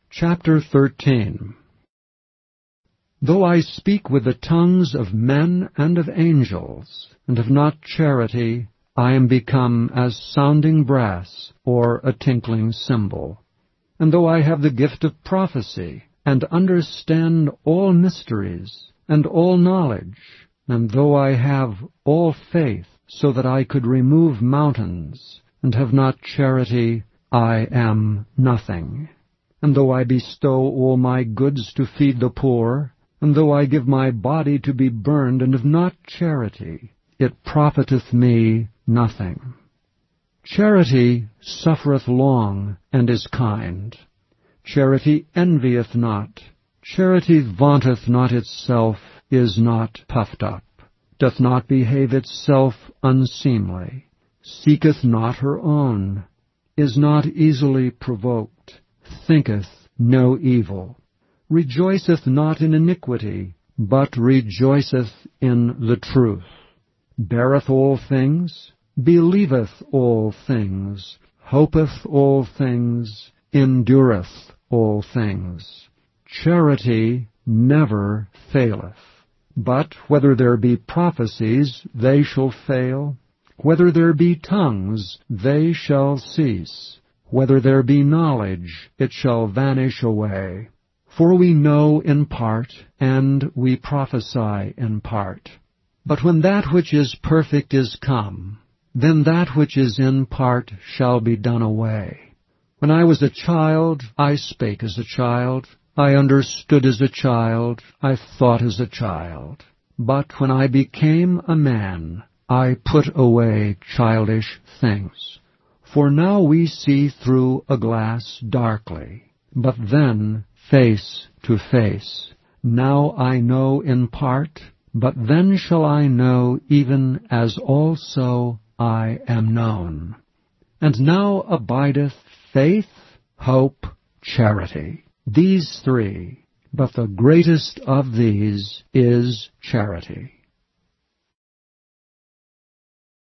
Chapter 13. Though I speak with the tongues of men and of angels, and have not charity, I am become as sounding brass, or a tinkling cymbal. And though I have the gift of prophecy, and understand all mysteries, and all knowledge, and though I have all faith, so that I could remove mountains, and have not charity, I am nothing. And though I bestow all my goods to feed the poor, and though I give my body to be burned, and have not charity, it profiteth me nothing. Charity suffereth long, and is kind. Charity envieth not. Charity vaunteth not itself, is not puffed up, doth not behave itself unseemly, seeketh not her own, is not easily provoked, thinketh no evil, rejoiceth not in iniquity, but rejoiceth in the truth, beareth all things, believeth all things, hopeth all things, endureth all things. Charity never faileth. But whether there be prophecies, they shall fail. Whether there be tongues, they shall cease. Whether there be knowledge, it shall vanish away. For we know in part, and we prophesy in part. But when that which is perfect is come, then that which is in part shall be done away. When I was a child, I spake as a child. I understood as a child. I thought as a child. But when I became a man, I put away childish things. For now we see through a glass darkly, but then face to face. Now I know in part, but then shall I know even as also I am known. And now abideth faith, hope, charity. These three, but the greatest of these is charity.